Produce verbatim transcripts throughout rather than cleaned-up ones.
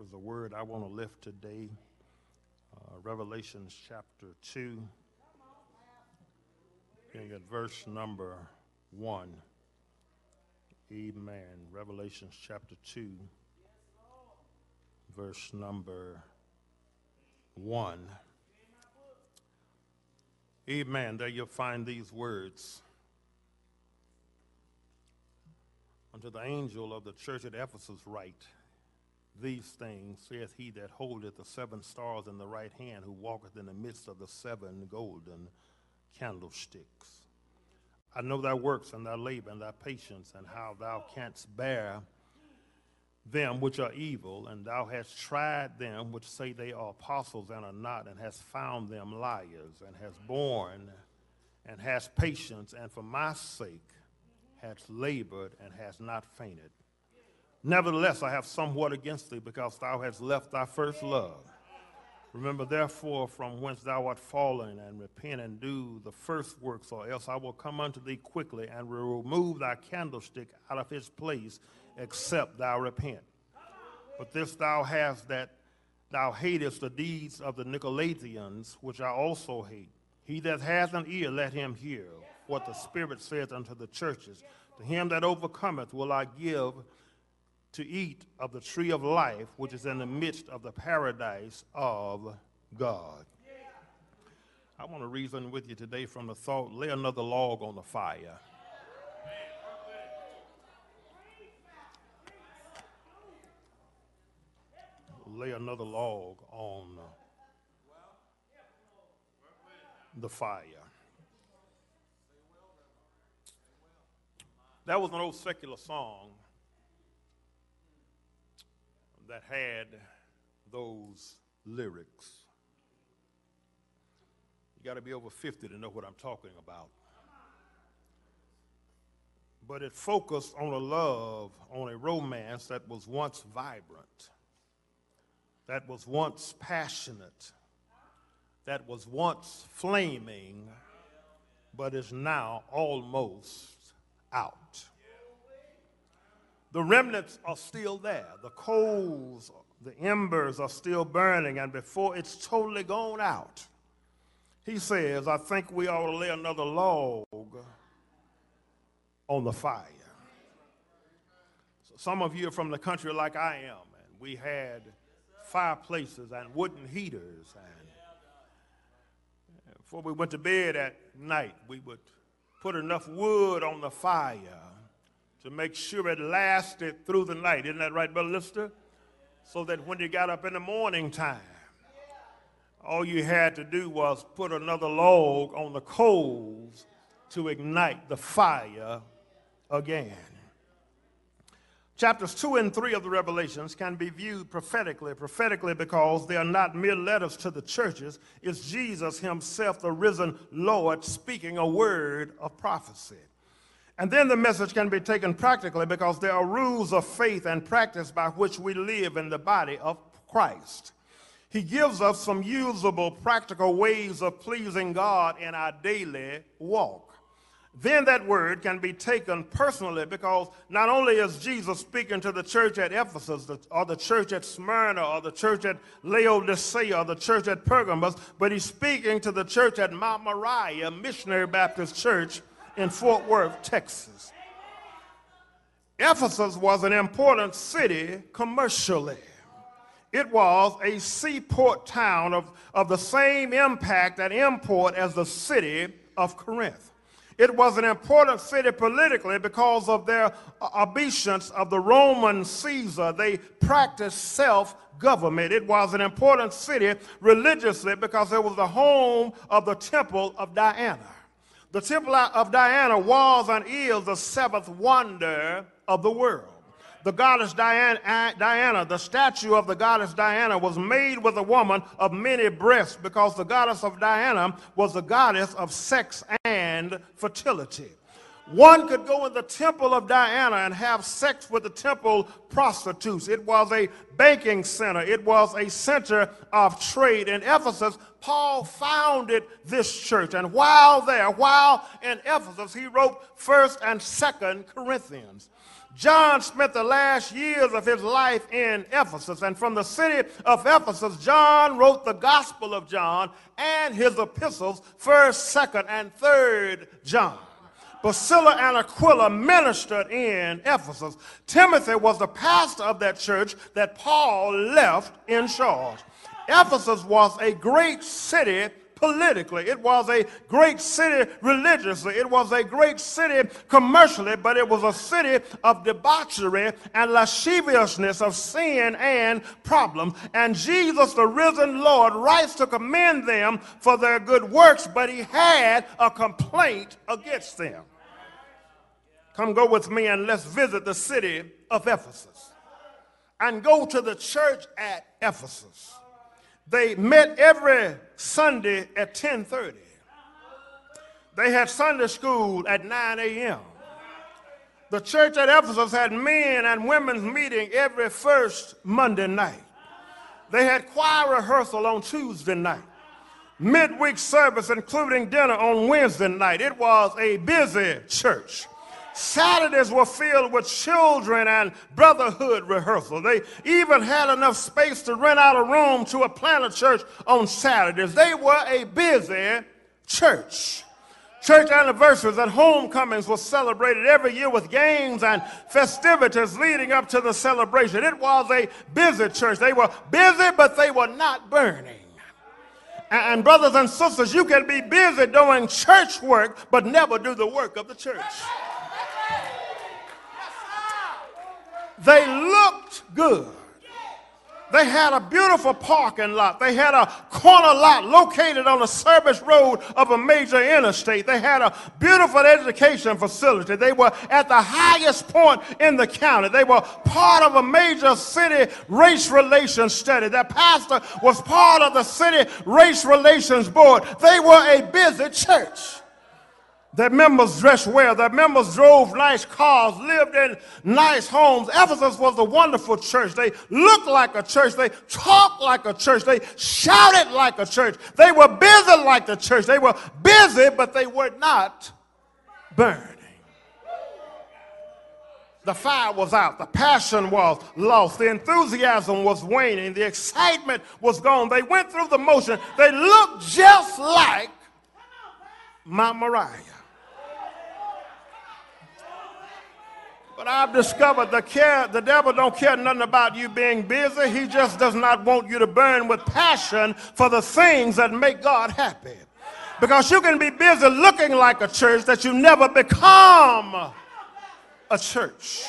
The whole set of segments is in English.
There is a word I want to lift today, uh, Revelation chapter two, being at verse number one. Amen. Revelation chapter two, verse number one. Amen. There you'll find these words. Unto the angel of the church at Ephesus write, these things saith he that holdeth the seven stars in the right hand, who walketh in the midst of the seven golden candlesticks. I know thy works and thy labor and thy patience, and how thou canst bear them which are evil, and thou hast tried them which say they are apostles and are not, and hast found them liars, and hast borne and hast patience, and for my sake hast labored and hast not fainted. Nevertheless, I have somewhat against thee, because thou hast left thy first love. Remember therefore from whence thou art fallen, and repent and do the first works, or else I will come unto thee quickly, and will remove thy candlestick out of his place, except thou repent. But this thou hast, that thou hatest the deeds of the Nicolaitans, which I also hate. He that hath an ear, let him hear what the Spirit saith unto the churches. To him that overcometh will I give to eat of the tree of life, which is in the midst of the paradise of God. I want to reason with you today from the thought, lay another log on the fire. Lay another log on the fire. That was an old secular song that had those lyrics. You got to be over fifty to know what I'm talking about. But it focused on a love, on a romance that was once vibrant, that was once passionate, that was once flaming, but is now almost out. The remnants are still there. The coals, the embers are still burning, and before it's totally gone out, he says, I think we ought to lay another log on the fire. So some of you are from the country like I am, and we had fireplaces and wooden heaters, and before we went to bed at night, we would put enough wood on the fire to make sure it lasted through the night. Isn't that right, Brother Lister? So that when you got up in the morning time, all you had to do was put another log on the coals to ignite the fire again. Chapters two and three of the Revelations can be viewed prophetically, prophetically because they are not mere letters to the churches. It's Jesus himself, the risen Lord, speaking a word of prophecy. And then the message can be taken practically because there are rules of faith and practice by which we live in the body of Christ. He gives us some usable, practical ways of pleasing God in our daily walk. Then that word can be taken personally because not only is Jesus speaking to the church at Ephesus or the church at Smyrna or the church at Laodicea or the church at Pergamos, but he's speaking to the church at Mount Moriah Missionary Baptist Church in Fort Worth, Texas. Ephesus was an important city commercially. It was a seaport town of, of the same impact and import as the city of Corinth. It was an important city politically because of their obeisance of the Roman Caesar. They practiced self-government. It was an important city religiously because it was the home of the Temple of Diana. The Temple of Diana was and is the seventh wonder of the world. The goddess Diana, Diana, the statue of the goddess Diana was made with a woman of many breasts because the goddess of Diana was the goddess of sex and fertility. One could go in the temple of Diana and have sex with the temple prostitutes. It was a banking center. It was a center of trade. In Ephesus, Paul founded this church. And while there, while in Ephesus, he wrote First and Second Corinthians. John spent the last years of his life in Ephesus, and from the city of Ephesus, John wrote the Gospel of John and his epistles, first, second, and third John. Priscilla and Aquila ministered in Ephesus. Timothy was the pastor of that church that Paul left in charge. Ephesus was a great city politically. It was a great city religiously. It was a great city commercially, but it was a city of debauchery and lasciviousness, of sin and problems. And Jesus, the risen Lord, writes to commend them for their good works, but he had a complaint against them. Come go with me and let's visit the city of Ephesus and go to the church at Ephesus. They met every Sunday at ten thirty. They had Sunday school at nine a m The church at Ephesus had men and women's meeting every first Monday night. They had choir rehearsal on Tuesday night. Midweek service, including dinner, on Wednesday night. It was a busy church. Saturdays were filled with children and brotherhood rehearsal. They even had enough space to rent out a room to a planter church on Saturdays. They were a busy church. Church anniversaries and homecomings were celebrated every year with games and festivities leading up to the celebration. It was a busy church. They were busy, but they were not burning. And brothers and sisters, you can be busy doing church work, but never do the work of the church. They looked good. They had a beautiful parking lot. They had a corner lot located on a service road of a major interstate. They had a beautiful education facility. They were at the highest point in the county. They were part of a major city race relations study. Their pastor was part of the city race relations board. They were a busy church. Their members dressed well. Their members drove nice cars, lived in nice homes. Ephesus was a wonderful church. They looked like a church. They talked like a church. They shouted like a church. They were busy like the church. They were busy, but they were not burning. The fire was out. The passion was lost. The enthusiasm was waning. The excitement was gone. They went through the motion. They looked just like Mount Moriah. But I've discovered the, care, the devil don't care nothing about you being busy. He just does not want you to burn with passion for the things that make God happy. Because you can be busy looking like a church that you never become a church.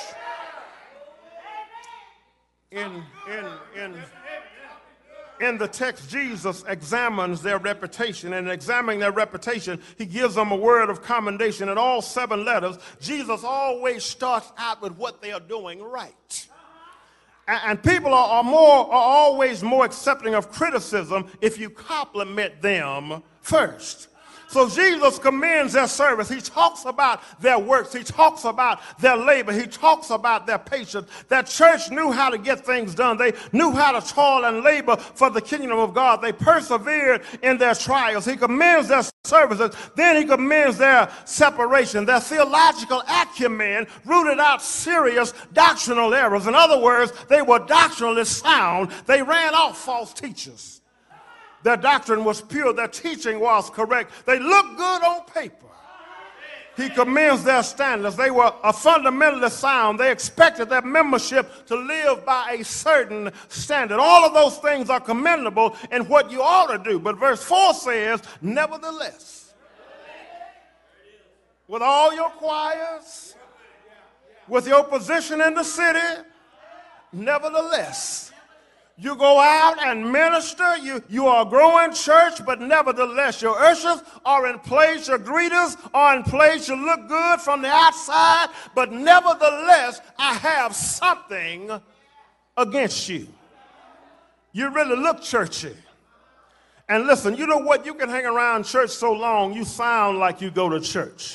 In, in, in, in the text, Jesus examines their reputation, and examining their reputation, he gives them a word of commendation. In all seven letters, Jesus always starts out with what they are doing right. And, and people are, are, more, are always more accepting of criticism if you compliment them first. So Jesus commends their service. He talks about their works. He talks about their labor. He talks about their patience. That church knew how to get things done. They knew how to toil and labor for the kingdom of God. They persevered in their trials. He commends their services. Then he commends their separation. Their theological acumen rooted out serious doctrinal errors. In other words, they were doctrinally sound. They ran off false teachers. Their doctrine was pure. Their teaching was correct. They looked good on paper. He commends their standards. They were a fundamentally sound. They expected their membership to live by a certain standard. All of those things are commendable in what you ought to do. But verse four says, nevertheless, with all your choirs, with your position in the city, nevertheless, you go out and minister. You, you are a growing church, but nevertheless, your ushers are in place. Your greeters are in place. You look good from the outside, but nevertheless, I have something against you. You really look churchy. And listen, you know what? You can hang around church so long, you sound like you go to church.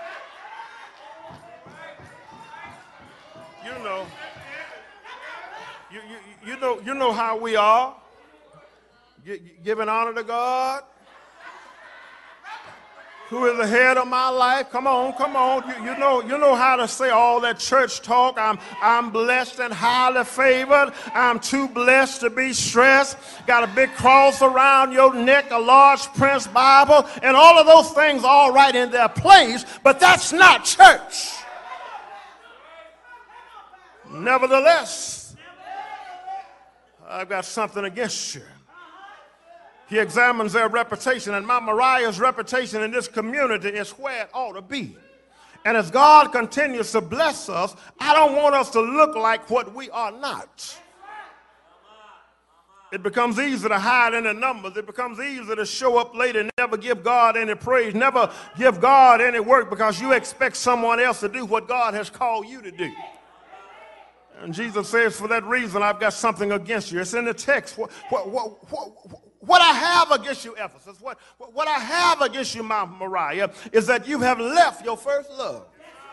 You know. You, you, you know, you know how we are, G- giving honor to God, Who is the head of my life? Come on, come on. You, you know, you know how to say all that church talk. I'm, I'm blessed and highly favored. I'm too blessed to be stressed. Got a big cross around your neck, a large Prince Bible, and all of those things all right in their place, but that's not church. Nevertheless, I've got something against you. He examines their reputation, and Mount Moriah's reputation in this community is where it ought to be. And as God continues to bless us, I don't want us to look like what we are not. It becomes easy to hide in the numbers. It becomes easy to show up late and never give God any praise, never give God any work because you expect someone else to do what God has called you to do. And Jesus says, for that reason, I've got something against you. It's in the text. What, what, what, what, what I have against you, Ephesus, what, what I have against you, Mount Moriah, is that you have left your first love.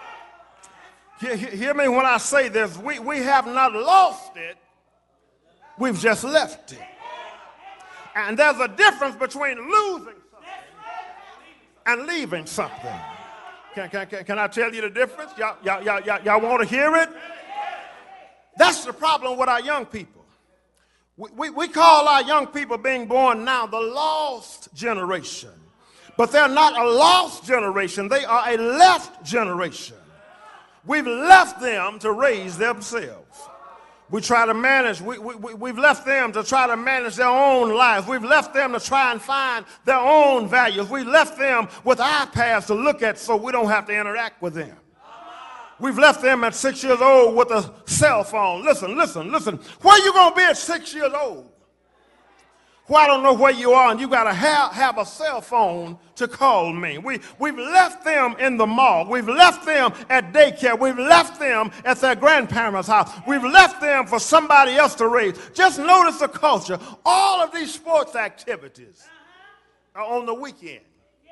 Hear, hear me when I say this. We, we have not lost it. We've just left it. And there's a difference between losing something and leaving something. Can, can, can, can I tell you the difference? Y'all, y'all, y'all, y'all, y'all want to hear it? That's the problem with our young people. We, we, we call our young people being born now the lost generation. But they're not a lost generation. They are a left generation. We've left them to raise themselves. We try to manage, we, we, we've left them to try to manage their own lives. We've left them to try and find their own values. We left them with iPads to look at so we don't have to interact with them. We've left them at six years old with a cell phone. Listen, listen, listen. Where you going to be at six years old? Well, I don't know where you are, and you got to have, have a cell phone to call me. We, we've left them in the mall. We've left them at daycare. We've left them at their grandparents' house. We've left them for somebody else to raise. Just notice the culture. All of these sports activities are on the weekend,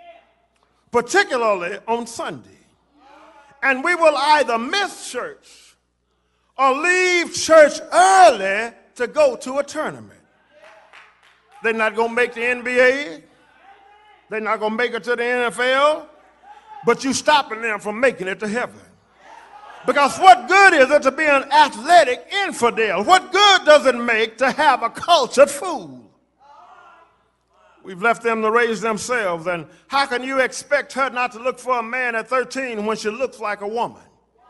particularly on Sunday. And we will either miss church or leave church early to go to a tournament. They're not going to make the N B A. They're not going to make it to the N F L. But you're stopping them from making it to heaven. Because what good is it to be an athletic infidel? What good does it make to have a cultured fool? We've left them to raise themselves, and how can you expect her not to look for a man at thirteen when she looks like a woman?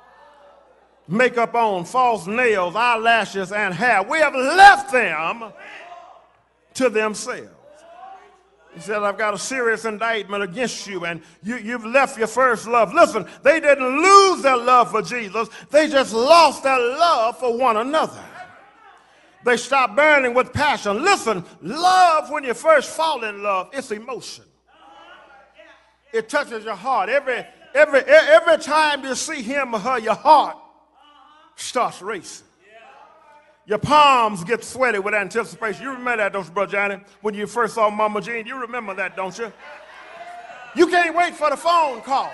Makeup on, false nails, eyelashes, and hair. We have left them to themselves. He said, I've got a serious indictment against you, and you, you've left your first love. Listen, they didn't lose their love for Jesus. They just lost their love for one another. They stopped burning with passion. Listen, love, when you first fall in love, it's emotion. It touches your heart. Every, every, every time you see him or her, your heart starts racing. Your palms get sweaty with anticipation. You remember that, don't you, Brother Johnny? When you first saw Mama Jean, you remember that, don't you? You can't wait for the phone call.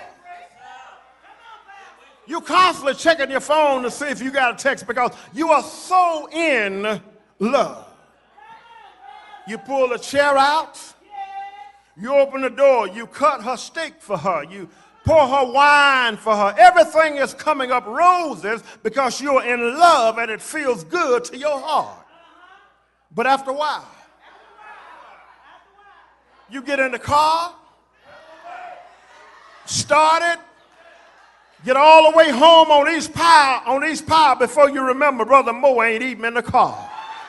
You're constantly checking your phone to see if you got a text because you are so in love. You pull the chair out, you open the door, you cut her steak for her, you pour her wine for her. Everything is coming up roses because you're in love and it feels good to your heart. But after a while, you get in the car, start it, get all the way home on East Powell, on East Powell before you remember Brother Moe ain't even in the car.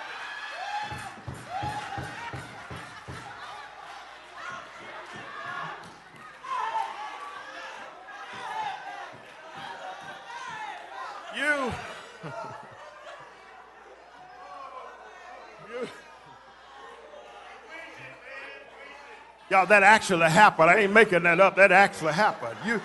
You, you, y'all, that actually happened. I ain't making that up. That actually happened. You.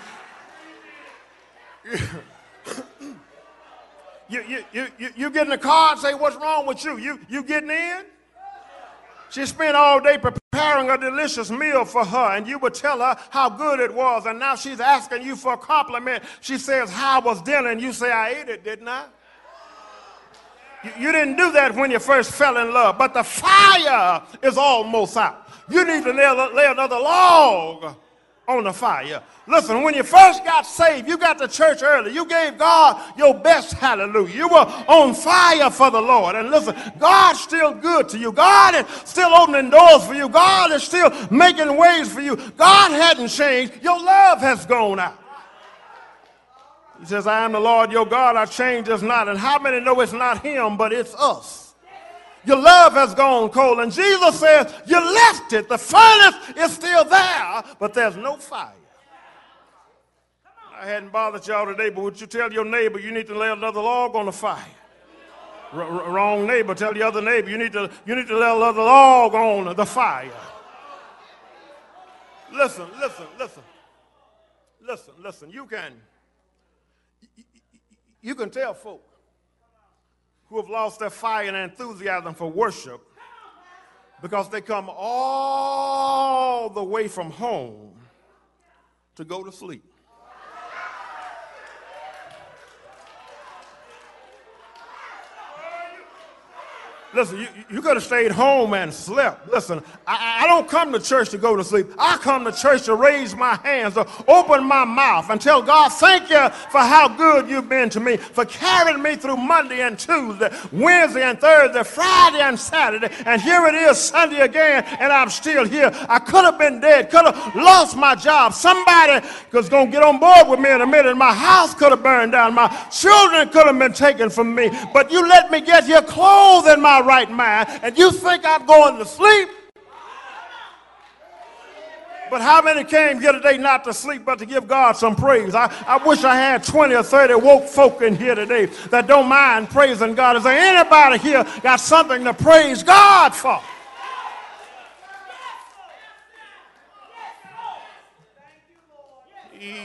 You, you, you, you, you get in the car and say, what's wrong with you? You, you getting in? She spent all day preparing a delicious meal for her, and you would tell her how good it was, and now she's asking you for a compliment. She says, how was dinner? And you say, I ate it, didn't I? You, you didn't do that when you first fell in love, but the fire is almost out. You need to lay, lay another log on the fire. Listen, when you first got saved, you got to church early. You gave God your best hallelujah. You were on fire for the Lord. And listen, God's still good to you. God is still opening doors for you. God is still making ways for you. God hadn't changed. Your love has gone out. He says, I am the Lord your God. I change us not. And how many know it's not him, but it's us? Your love has gone cold. And Jesus says, you left it. The furnace is still there, but there's no fire. I hadn't bothered y'all today, but would you tell your neighbor you need to lay another log on the fire? R- r- wrong neighbor. Tell the other neighbor you need to, you need to lay another log on the fire. Listen, listen, listen. Listen, listen. You can, you can tell folk who have lost their fire and enthusiasm for worship because they come all the way from home to go to sleep. Listen, you, you could have stayed home and slept. Listen, I, I don't come to church to go to sleep. I come to church to raise my hands, to open my mouth and tell God, thank you for how good you've been to me, for carrying me through Monday and Tuesday, Wednesday and Thursday, Friday and Saturday, and here it is Sunday again, and I'm still here. I could have been dead, could have lost my job. Somebody was going to get on board with me in a minute. My house could have burned down. My children could have been taken from me, but you let me get here clothed in my right mind, and you think I'm going to sleep? But how many came here today not to sleep but to give God some praise? I, I wish I had twenty or thirty woke folk in here today that don't mind praising God. Is there anybody here got something to praise God for? He,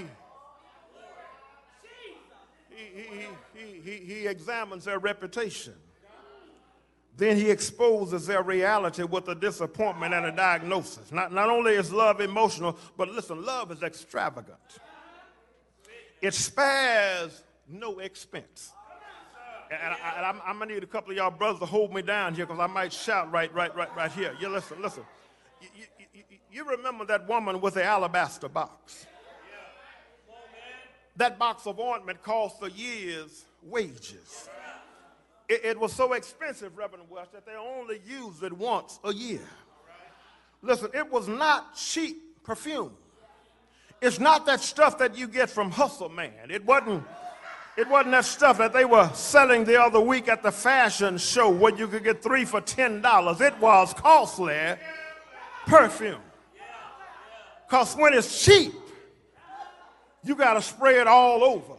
he, he, he, he examines their reputation. Then he exposes their reality with a disappointment and a diagnosis. Not, not only is love emotional, but listen, love is extravagant. It spares no expense. And, I, and I'm, I'm going to need a couple of y'all brothers to hold me down here because I might shout right, right, right, right here. You listen, listen. You, you, you, you remember that woman with the alabaster box? That box of ointment cost a year's wages. It, it was so expensive, Reverend West, that they only used it once a year. Listen, it was not cheap perfume. It's not that stuff that you get from Hustle Man. It wasn't, it wasn't that stuff that they were selling the other week at the fashion show where you could get three for ten dollars. It was costly perfume. Because when it's cheap, you got to spray it all over.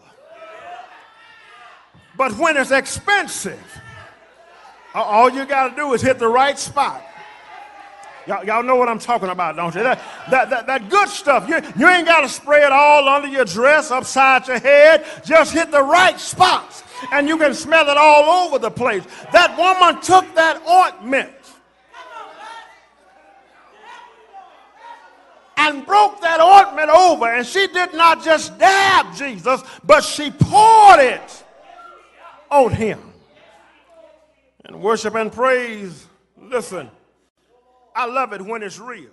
But when it's expensive, all you got to do is hit the right spot. Y'all, y'all know what I'm talking about, don't you? That, that, that, that good stuff, you, you ain't got to spray it all under your dress, upside your head. Just hit the right spots, and you can smell it all over the place. That woman took that ointment and broke that ointment over, and she did not just dab Jesus, but she poured it on him. And worship and praise, listen, I love it when it's real.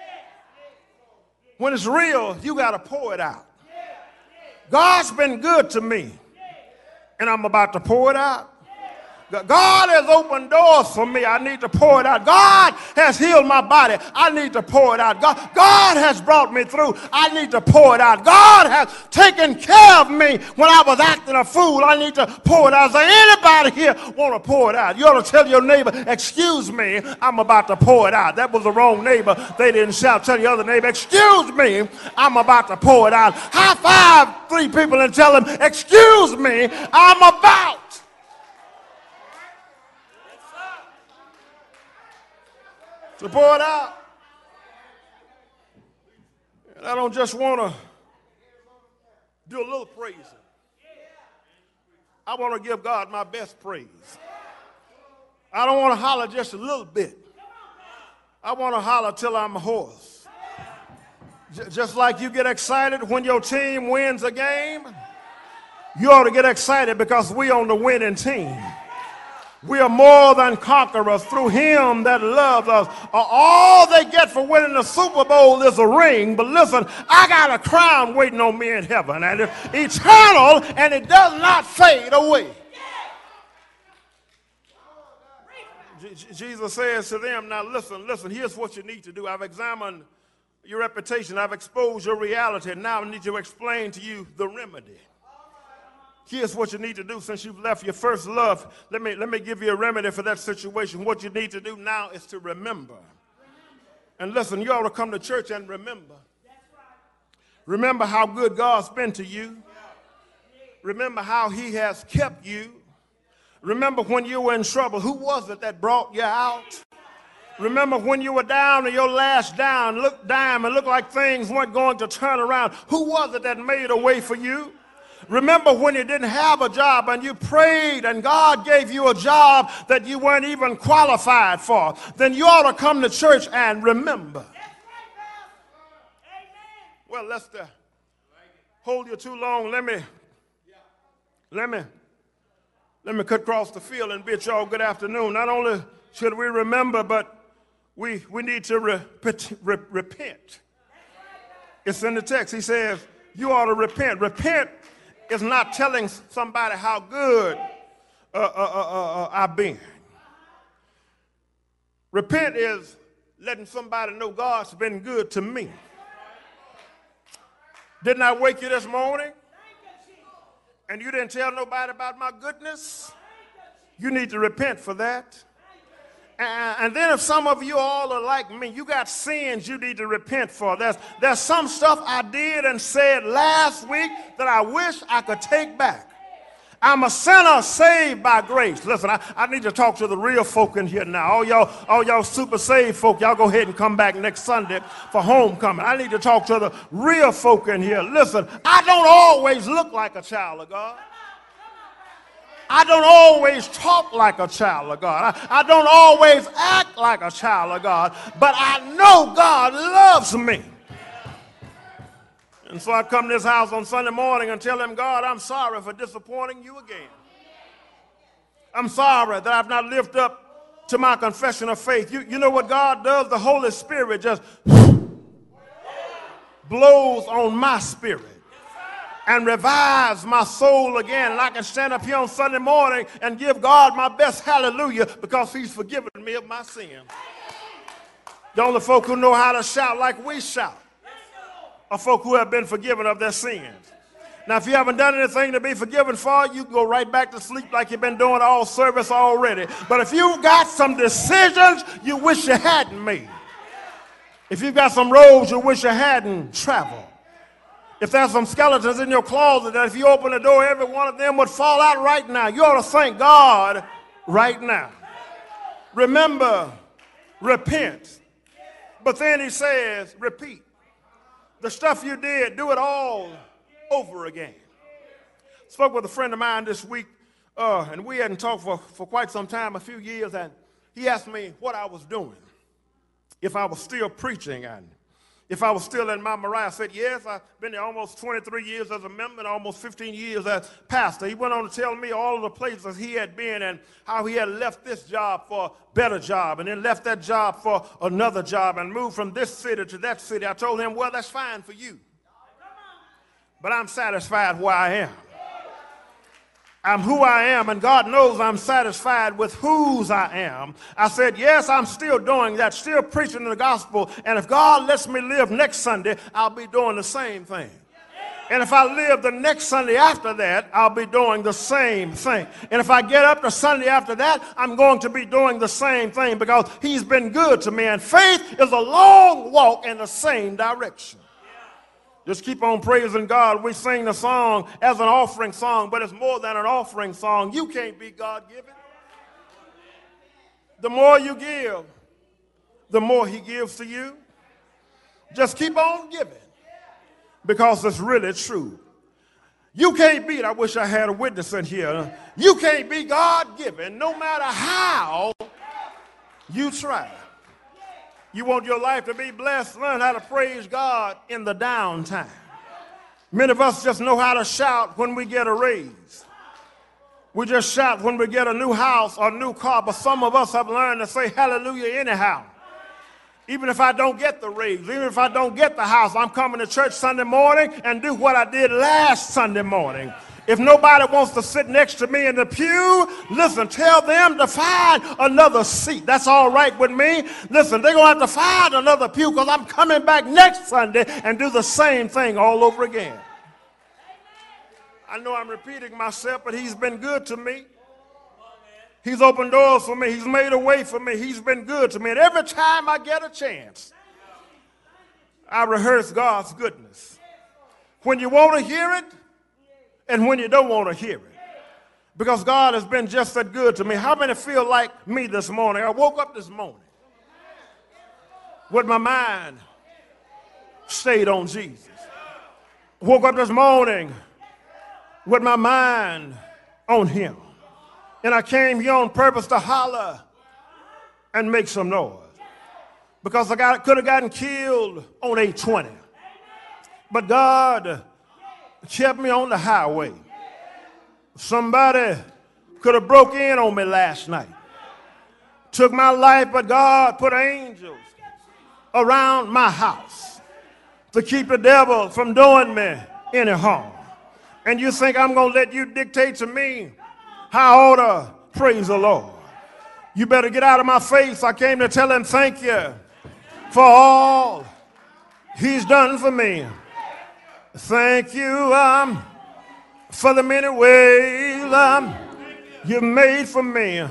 When it's real, you got to pour it out. God's been good to me, and I'm about to pour it out. God has opened doors for me. I need to pour it out. God has healed my body. I need to pour it out. God, God has brought me through. I need to pour it out. God has taken care of me when I was acting a fool. I need to pour it out. Is there anybody here want to pour it out? You ought to tell your neighbor, excuse me, I'm about to pour it out. That was the wrong neighbor. They didn't shout. Tell your other neighbor, excuse me, I'm about to pour it out. High five three people and tell them, excuse me, I'm about to pour it out. And I don't just want to do a little praising. I want to give God my best praise. I don't want to holler just a little bit. I want to holler till I'm hoarse. J- just like you get excited when your team wins a game, you ought to get excited because we on the winning team. We are more than conquerors through him that loves us. Uh, all they get for winning the Super Bowl is a ring. But listen, I got a crown waiting on me in heaven. And it's eternal and it does not fade away. J- Jesus says to them, now listen, listen, here's what you need to do. I've examined your reputation. I've exposed your reality. Now I need to explain to you the remedy. Here's what you need to do since you've left your first love. Let me, let me give you a remedy for that situation. What you need to do now is to remember. And listen, you ought to come to church and remember. Remember how good God's been to you. Remember how he has kept you. Remember when you were in trouble. Who was it that brought you out? Remember when you were down to your last down, look dime, and looked like things weren't going to turn around. Who was it that made a way for you? Remember when you didn't have a job and you prayed and God gave you a job that you weren't even qualified for. Then you ought to come to church and remember. Well, Lester, hold you too long. Let me, let me, let me cut across the field and bid y'all good afternoon. Not only should we remember, but we, we need to repent, repent. It's in the text. He says, you ought to repent. Repent is not telling somebody how good uh, uh, uh, uh, I've been. Repent is letting somebody know God's been good to me. Didn't I wake you this morning? And you didn't tell nobody about my goodness? You need to repent for that. And then if some of you all are like me, you got sins you need to repent for. There's, there's some stuff I did and said last week that I wish I could take back. I'm a sinner saved by grace. Listen, I, I need to talk to the real folk in here now. All y'all, all y'all super saved folk, y'all go ahead and come back next Sunday for homecoming. I need to talk to the real folk in here. Listen, I don't always look like a child of God. I don't always talk like a child of God. I, I don't always act like a child of God, but I know God loves me. And so I come to this house on Sunday morning and tell him, God, I'm sorry for disappointing you again. I'm sorry that I've not lived up to my confession of faith. You, you know what God does? The Holy Spirit just blows on my spirit and revives my soul again. And I can stand up here on Sunday morning and give God my best hallelujah because he's forgiven me of my sin. The only folk who know how to shout like we shout are folk who have been forgiven of their sins. Now, if you haven't done anything to be forgiven for, you can go right back to sleep like you've been doing all service already. But if you've got some decisions you wish you hadn't made, if you've got some roads you wish you hadn't traveled, if there's some skeletons in your closet that if you open the door, every one of them would fall out right now, you ought to thank God right now. Remember, repent. But then he says, repeat. The stuff you did, do it all over again. Spoke with a friend of mine this week, uh, and we hadn't talked for, for quite some time, a few years, and he asked me what I was doing, if I was still preaching, and if I was still in Mount Moriah. I said, yes, I've been there almost twenty-three years as a member and almost fifteen years as pastor. He went on to tell me all of the places he had been and how he had left this job for a better job and then left that job for another job and moved from this city to that city. I told him, well, that's fine for you, but I'm satisfied where I am. I'm who I am, and God knows I'm satisfied with whose I am. I said, yes, I'm still doing that, still preaching the gospel, and if God lets me live next Sunday, I'll be doing the same thing. And if I live the next Sunday after that, I'll be doing the same thing. And if I get up the Sunday after that, I'm going to be doing the same thing because he's been good to me, and faith is a long walk in the same direction. Just keep on praising God. We sing the song as an offering song, but it's more than an offering song. You can't be God-given. The more you give, the more he gives to you. Just keep on giving because it's really true. You can't be, I wish I had a witness in here. You can't be God-given no matter how you try. You want your life to be blessed, learn how to praise God in the downtime. Many of us just know how to shout when we get a raise. We just shout when we get a new house or a new car, but some of us have learned to say hallelujah anyhow. Even if I don't get the raise, even if I don't get the house, I'm coming to church Sunday morning and do what I did last Sunday morning. If nobody wants to sit next to me in the pew, listen, tell them to find another seat. That's all right with me. Listen, they're going to have to find another pew because I'm coming back next Sunday and do the same thing all over again. I know I'm repeating myself, but he's been good to me. He's opened doors for me. He's made a way for me. He's been good to me. And every time I get a chance, I rehearse God's goodness. When you want to hear it and when you don't want to hear it. Because God has been just that good to me. How many feel like me this morning? I woke up this morning with my mind stayed on Jesus. Woke up this morning with my mind on him. And I came here on purpose to holler and make some noise. Because I got, could have gotten killed on eight twenty. But God kept me on the highway. Somebody could have broke in on me last night. Took my life, but God put angels around my house to keep the devil from doing me any harm. And you think I'm going to let you dictate to me how I ought to praise the Lord? You better get out of my face. I came to tell him thank you for all he's done for me. Thank you um, for the many ways um, you made for me.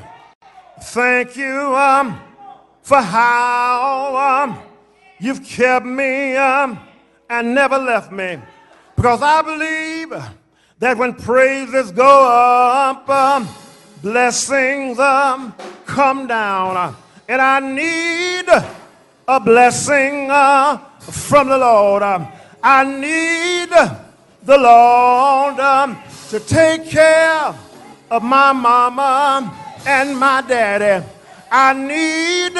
Thank you um, for how um, you've kept me um, and never left me. Because I believe that when praises go up, um, blessings um, come down. Uh, and I need a blessing uh, from the Lord. Uh, I need the Lord um, to take care of my mama and my daddy. I need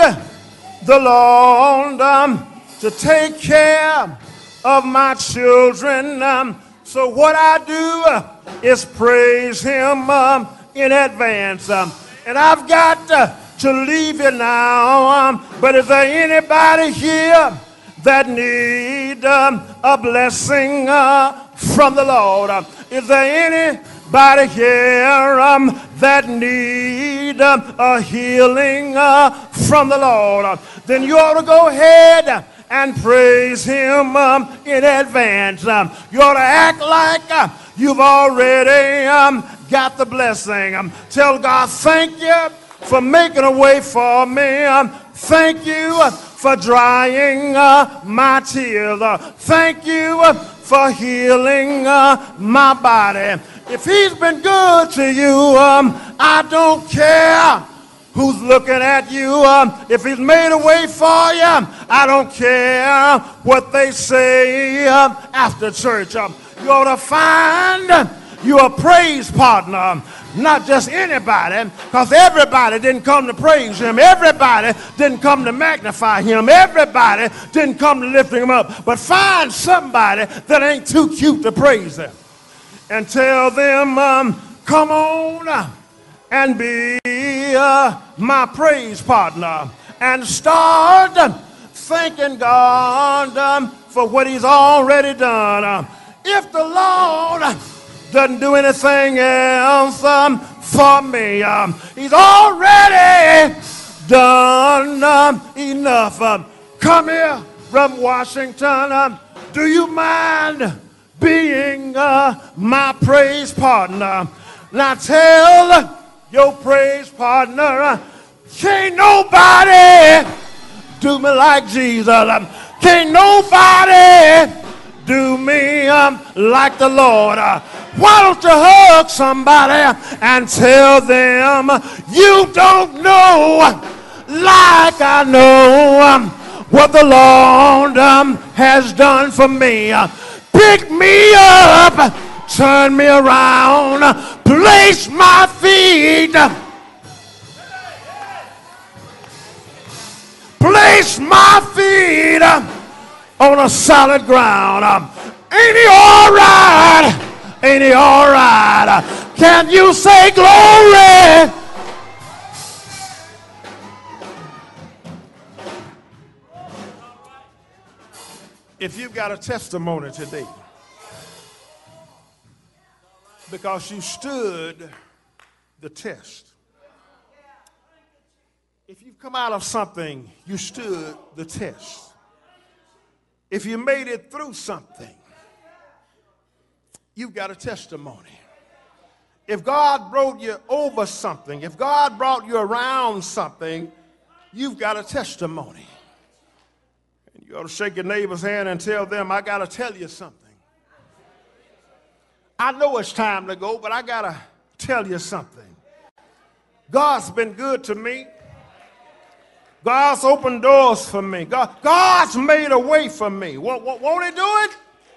the Lord um, to take care of my children. Um, so what I do uh, is praise him um, in advance. Um, and I've got uh, to leave you now. Um, but is there anybody here that need um, a blessing uh, from the Lord? Uh, is there anybody here um, that need um, a healing uh, from the Lord? Uh, then you ought to go ahead and praise him um, in advance. Um, you ought to act like uh, you've already um, got the blessing. Um, tell God, thank you for making a way for me. Um, thank you uh, for drying uh, my tears. Uh, thank you uh, for healing uh, my body. If he's been good to you, um, I don't care who's looking at you. Um, if he's made a way for you, I don't care what they say um, after church. Um, you ought to find you a praise partner. Not just anybody, because everybody didn't come to praise him. Everybody didn't come to magnify him. Everybody didn't come to lift him up. But find somebody that ain't too cute to praise him. And tell them, um, come on and be uh, my praise partner. And start thanking God um, for what he's already done. Uh, if the Lord doesn't do anything else um, for me, um, he's already done um, enough. Um, come here from Washington. Um, do you mind being uh, my praise partner? Now tell your praise partner, uh, can't nobody do me like Jesus. Um, can't nobody do me um, like the Lord. Uh, why don't you hug somebody and tell them you don't know like I know um, what the Lord um, has done for me. Uh, pick me up, turn me around, place my feet, place my feet on a solid ground. Ain't he all right? Ain't he all right? Can you say glory? If you've got a testimony today, because you stood the test. If you've come out of something, you stood the test. If you made it through something, you've got a testimony. If God brought you over something, if God brought you around something, you've got a testimony. And you ought to shake your neighbor's hand and tell them, I got to tell you something. I know it's time to go, but I got to tell you something. God's been good to me. God's opened doors for me. God, God's made a way for me. Won't, won't he do it?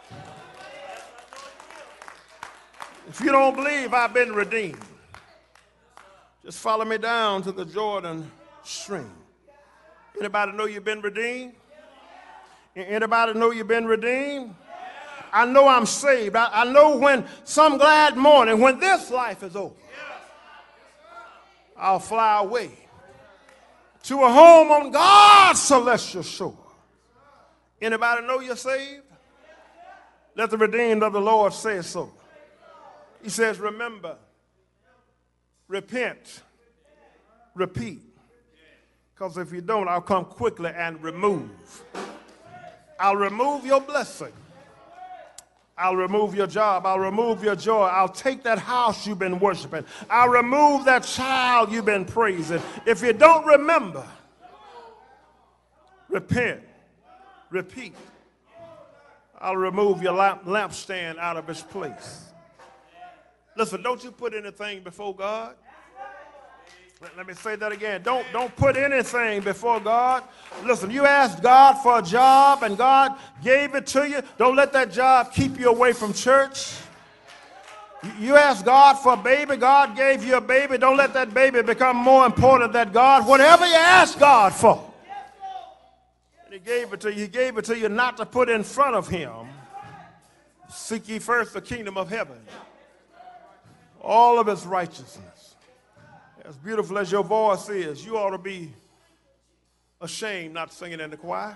If you don't believe I've been redeemed, just follow me down to the Jordan stream. Anybody know you've been redeemed? Anybody know you've been redeemed? I know I'm saved. I, I know when some glad morning, when this life is over, I'll fly away to a home on God's celestial shore. Anybody know you're saved? Let the redeemed of the Lord say so. He says, remember, repent, repeat. Because if you don't, I'll come quickly and remove. I'll remove your blessing. I'll remove your job. I'll remove your joy. I'll take that house you've been worshiping. I'll remove that child you've been praising. If you don't remember, repent, repeat. I'll remove your lamp, lampstand out of its place. Listen, don't you put anything before God. Let, let me say that again. Don't, don't put anything before God. Listen, you asked God for a job and God gave it to you. Don't let that job keep you away from church. You asked God for a baby. God gave you a baby. Don't let that baby become more important than God. Whatever you ask God for, and he gave it to you. He gave it to you not to put in front of him. Seek ye first the kingdom of heaven, all of its righteousness. As beautiful as your voice is, you ought to be ashamed not singing in the choir.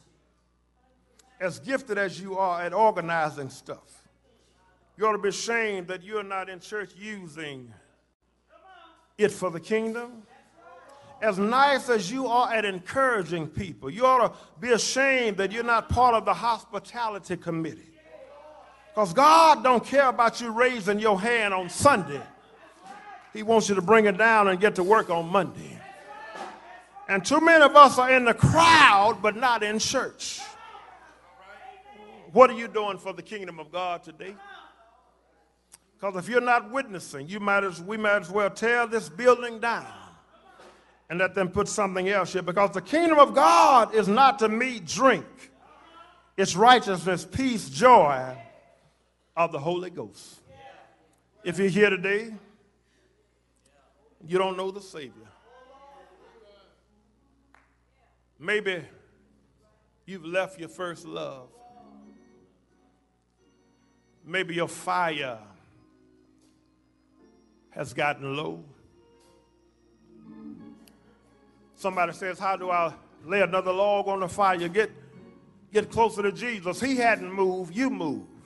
As gifted as you are at organizing stuff, you ought to be ashamed that you're not in church using it for the kingdom. As nice as you are at encouraging people, you ought to be ashamed that you're not part of the hospitality committee. Because God don't care about you raising your hand on Sunday. He wants you to bring it down and get to work on Monday. And too many of us are in the crowd but not in church. What are you doing for the kingdom of God today? Because if you're not witnessing, you might as, we might as well tear this building down and let them put something else here. Because the kingdom of God is not to meat, drink. It's righteousness, peace, joy of the Holy Ghost. If you're here today, you don't know the Savior. Maybe you've left your first love. Maybe your fire has gotten low. Somebody says, how do I lay another log on the fire? Get, get closer to Jesus. He hadn't moved, you moved.